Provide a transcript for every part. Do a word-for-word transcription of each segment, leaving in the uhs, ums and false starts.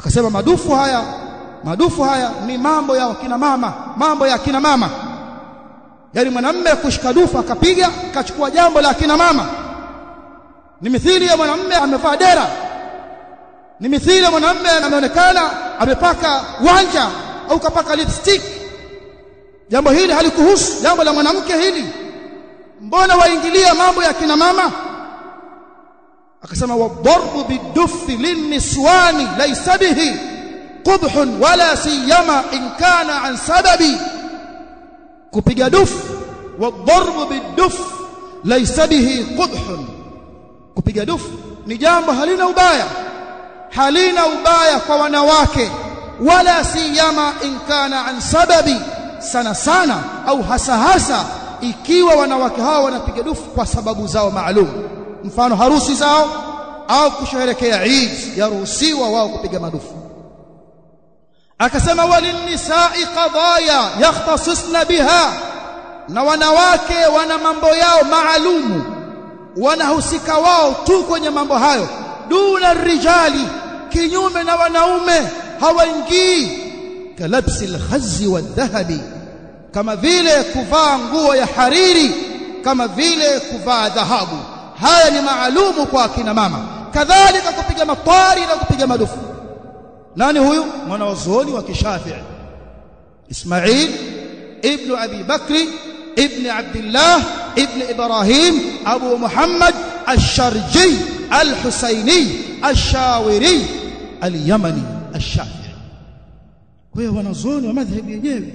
akasema madufu haya madufu haya ni mambo ya kina mama, mambo ya kina mama. Yaani mwanamume kushika dufu akapiga akachukua jambo la kina mama. Ni mithili ya mwanamume amevaa dera, ni mithili ya mwanamume anaonekana amepaka wanja au kapaka lipstick. Jambo hili halikuhusu, jambo la mwanamke hili. Mbona waingilia mambo ya kina mama? Akasema wadarbu bidufi linniswani laysa bihi qubhun wala siyama in kana an sababi. Kupiga dufu, wadarbu bidufi laysa bihi qubhun, kupiga dufu ni jambo halina ubaya, halina ubaya kwa wanawake, wala siyama in kana an sababi, sana sana au hasa hasa ikiwa wanawake hao wanapiga dufu kwa sababu zao maalum, mfano harusi zao au kusherehekea Eid, yaruhusiwa wao kupiga madufu. Akasema walinisai qadaya yakhtasisna biha, na wanawake wana mambo yao maalumu, wanahusika wao tu kwenye mambo hayo, duna rijali, kinyume na wanaume hawaingii. Kalabsi alkhazzi wadhahabi, kama vile kuvaa nguo ya hariri, kama vile kuvaa dhahabu. Haya ni maalumu kwa akina mama. Kadhalika kupiga matari na kupiga madufu. Nani huyu? Mwanazuoni wa Kishafii Ismail ibn Abi Bakri ibn Abdullah ibn Ibrahim Abu Muhammad al-Sharji al-Husaini al-Shawiri al-Yamani al-Shafi'i. Kwa hiyo wanazuoni wa madhhabi yenyewe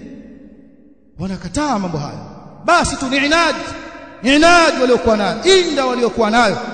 wanakataa mambo haya. Basi tu ni inad inad waliokuwa nayo, inda waliokuwa nayo